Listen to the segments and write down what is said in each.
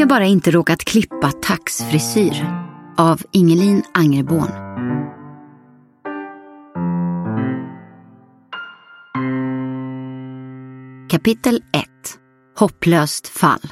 jag bara inte råkat klippa taxfrisyr av Ingelin Angerborn. Kapitel 1. Hopplöst fall.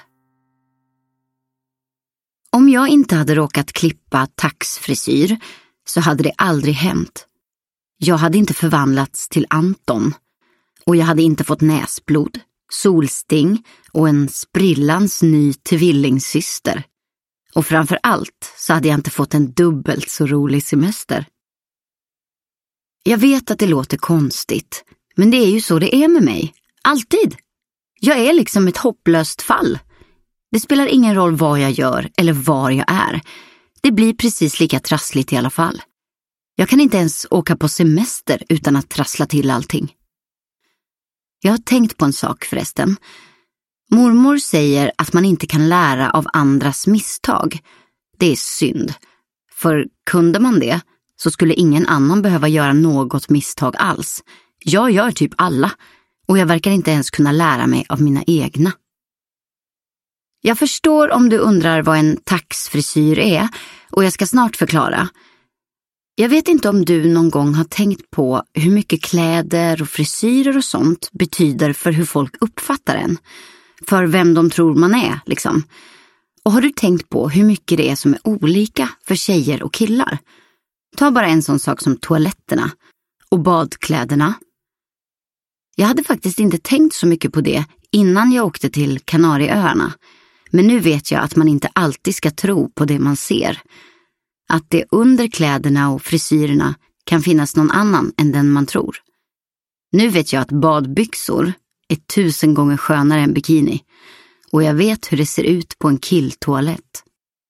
Om jag inte hade råkat klippa taxfrisyr så hade det aldrig hänt. Jag hade inte förvandlats till Anton och jag hade inte fått näsblod, solsting och en sprillans ny tvillingsyster. Och framför allt så hade jag inte fått en dubbelt så rolig semester. Jag vet att det låter konstigt, men det är ju så det är med mig. Alltid. Jag är liksom ett hopplöst fall. Det spelar ingen roll vad jag gör eller var jag är. Det blir precis lika trassligt i alla fall. Jag kan inte ens åka på semester utan att trassla till allting. Jag har tänkt på en sak förresten. Mormor säger att man inte kan lära av andras misstag. Det är synd. För kunde man det så skulle ingen annan behöva göra något misstag alls. Jag gör typ alla. Och jag verkar inte ens kunna lära mig av mina egna. Jag förstår om du undrar vad en taxfrisyr är och jag ska snart förklara. Jag vet inte om du någon gång har tänkt på hur mycket kläder och frisyrer och sånt betyder för hur folk uppfattar en. För vem de tror man är, liksom. Och har du tänkt på hur mycket det är som är olika för tjejer och killar? Ta bara en sån sak som toaletterna och badkläderna. Jag hade faktiskt inte tänkt så mycket på det innan jag åkte till Kanarieöarna. Men nu vet jag att man inte alltid ska tro på det man ser. Att det under kläderna och frisyrerna kan finnas någon annan än den man tror. Nu vet jag att badbyxor är 1000 gånger skönare än bikini. Och jag vet hur det ser ut på en killtoalett.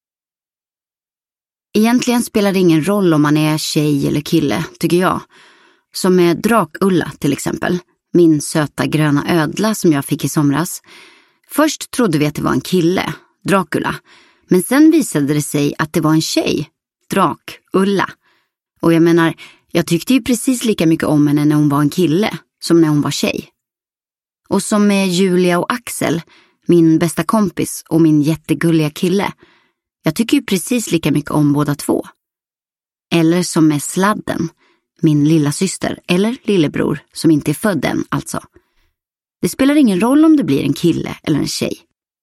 Egentligen spelar det ingen roll om man är tjej eller kille, tycker jag. Som med Drakulla till exempel. Min söta gröna ödla som jag fick i somras. Först trodde vi att det var en kille, Dracula. Men sen visade det sig att det var en tjej, Drakulla. Och jag menar, jag tyckte ju precis lika mycket om henne när hon var en kille som när hon var tjej. Och som med Julia och Axel, min bästa kompis och min jättegulliga kille. Jag tycker ju precis lika mycket om båda två. Eller som med Sladden, min lilla syster eller lillebror som inte är född än alltså. Det spelar ingen roll om det blir en kille eller en tjej.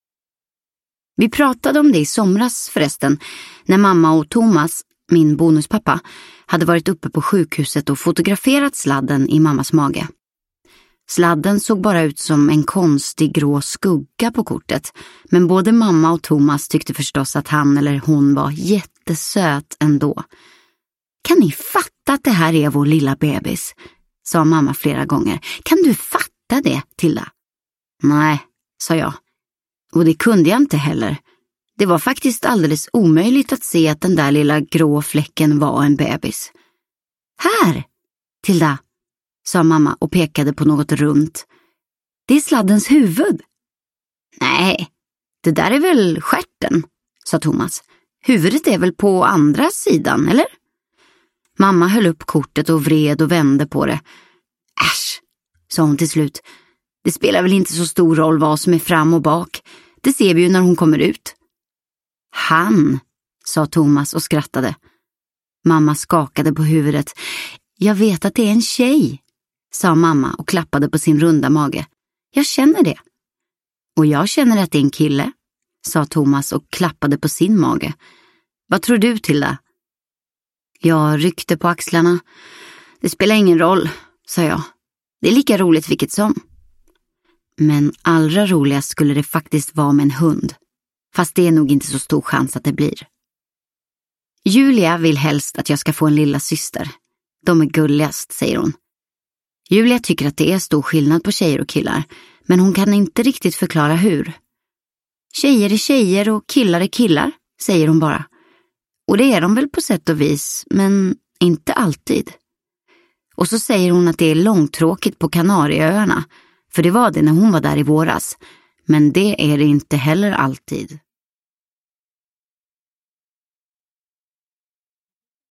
Vi pratade om det i somras förresten när mamma och Thomas, min bonuspappa, hade varit uppe på sjukhuset och fotograferat Sladden i mammas mage. Sladden såg bara ut som en konstig grå skugga på kortet, men både mamma och Thomas tyckte förstås att han eller hon var jättesöt ändå. Kan ni fatta att det här är vår lilla bebis? Sa mamma flera gånger. Kan du fatta det, Tilda? Nej, sa jag. Och det kunde jag inte heller. Det var faktiskt alldeles omöjligt att se att den där lilla grå fläcken var en bebis. Här, Tilda, sa mamma och pekade på något runt. Det är Sladdens huvud. Nej, det där är väl stjärten, sa Thomas. Huvudet är väl på andra sidan, eller? Mamma höll upp kortet och vred och vände på det. Äsch, sa hon till slut. Det spelar väl inte så stor roll vad som är fram och bak. Det ser vi ju när hon kommer ut. Han, sa Thomas och skrattade. Mamma skakade på huvudet. Jag vet att det är en tjej, sa mamma och klappade på sin runda mage. Jag känner det. Och jag känner att det är en kille, sa Thomas och klappade på sin mage. Vad tror du, Tilda? Jag ryckte på axlarna. Det spelar ingen roll, sa jag. Det är lika roligt vilket som. Men allra roligast skulle det faktiskt vara med en hund. Fast det är nog inte så stor chans att det blir. Julia vill helst att jag ska få en lilla syster. De är gulligast, säger hon. Julia tycker att det är stor skillnad på tjejer och killar, men hon kan inte riktigt förklara hur. Tjejer är tjejer och killar är killar, säger hon bara. Och det är de väl på sätt och vis, men inte alltid. Och så säger hon att det är långtråkigt på Kanarieöarna, för det var det när hon var där i våras. Men det är det inte heller alltid.